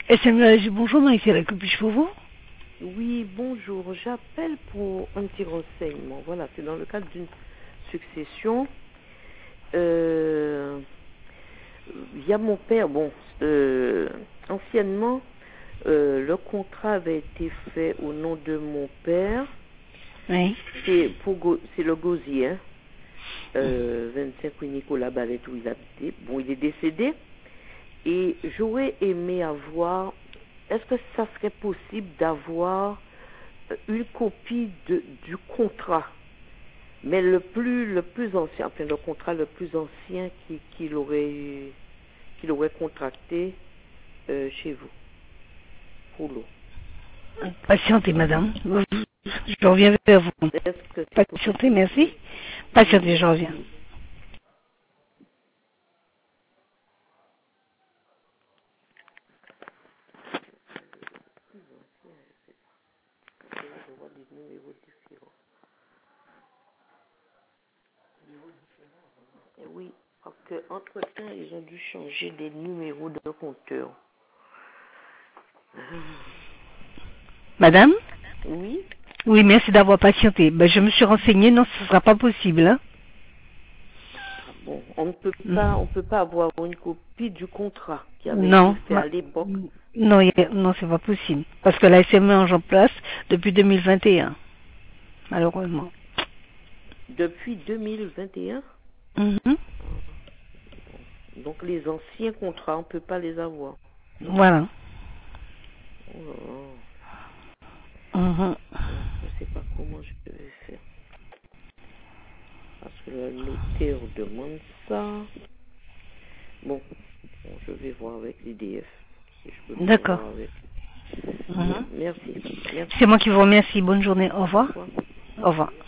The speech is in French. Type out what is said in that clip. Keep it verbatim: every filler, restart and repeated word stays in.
S M U, bonjour, Marie-Thérèse, que puis-je pour vous? Oui, bonjour. J'appelle pour un petit renseignement. Voilà, c'est dans le cadre d'une succession. Euh, Il y a mon père. Bon, euh, anciennement, euh, le contrat avait été fait au nom de mon père. Oui. C'est pour Go- c'est le gosier, hein, euh, vingt-cinq rue Nicolas Ballet où il habitait. Bon, il est décédé. Et j'aurais aimé avoir. Est-ce que ça serait possible d'avoir une copie de, du contrat, mais le plus le plus ancien, enfin le contrat le plus ancien qui- qu'il aurait qu'il aurait contracté euh, chez vous pour l'eau. Patientez, madame. Je reviens vers vous. Est-ce que c'est possible? Patientez, merci. Patientez, je reviens. Je vois des numéros différents. Et oui, parce qu'entre temps, ils ont dû changer des numéros de compteur. Madame? Oui, Oui, merci d'avoir patienté. Ben, je me suis renseignée, non, ce ne sera pas possible. Hein? ah bon, on ne peut Mm. pas, on peut pas avoir une copie du contrat qui avait été Non, fait ma- à l'époque non, y a- non, c'est pas possible. Parce que la S M E est en place depuis deux mille vingt et un, malheureusement. depuis deux mille vingt et un. Mhm. Donc les anciens contrats, on ne peut pas les avoir. Voilà. Oh là là. Mhm. Bon, je ne sais pas comment je vais faire. Parce que le notaire demande ça. Bon, bon, je vais voir avec l'I D F. Si je peux pas D'accord. voir avec. Bon, Mhm. merci. Merci. C'est moi qui vous remercie. Bonne journée. Au Au revoir. revoir. Au revoir.